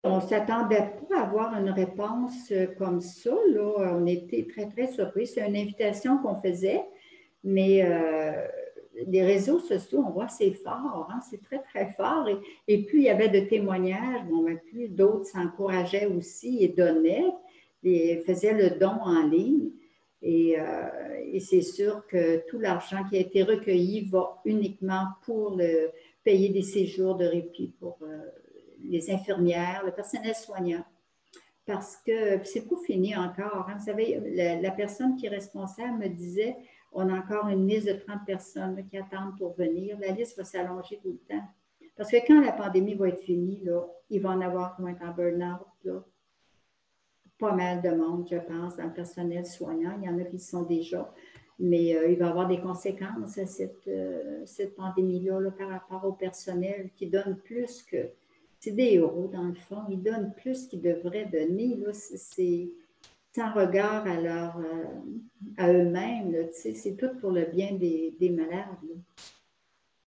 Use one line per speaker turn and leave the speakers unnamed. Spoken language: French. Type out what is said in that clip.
On ne s'attendait pas à avoir une réponse comme ça. Là. On était très, très surpris. C'est une invitation qu'on faisait, mais les réseaux sociaux, on voit, c'est fort, hein? C'est très, très fort. Et plus il y avait de témoignages, bon, ben, plus d'autres s'encourageaient aussi et donnaient, et faisaient le don en ligne. Et c'est sûr que tout l'argent qui a été recueilli va uniquement pour payer des séjours de répit pour les infirmières, le personnel soignant. Parce que c'est pas fini encore. Hein. Vous savez, la personne qui est responsable me disait on a encore une liste de 30 personnes là, qui attendent pour venir. La liste va s'allonger tout le temps. Parce que quand la pandémie va être finie, là, il va en avoir qui vont être en burn-out. Là. Pas mal de monde, je pense, dans le personnel soignant. Il y en a qui sont déjà. Mais il va y avoir des conséquences à cette pandémie-là là, par rapport au personnel qui donne plus que. C'est des héros, dans le fond. Ils donnent plus qu'ils devraient donner. Là. C'est sans regard à, à eux-mêmes. C'est tout pour le bien des malades. Là.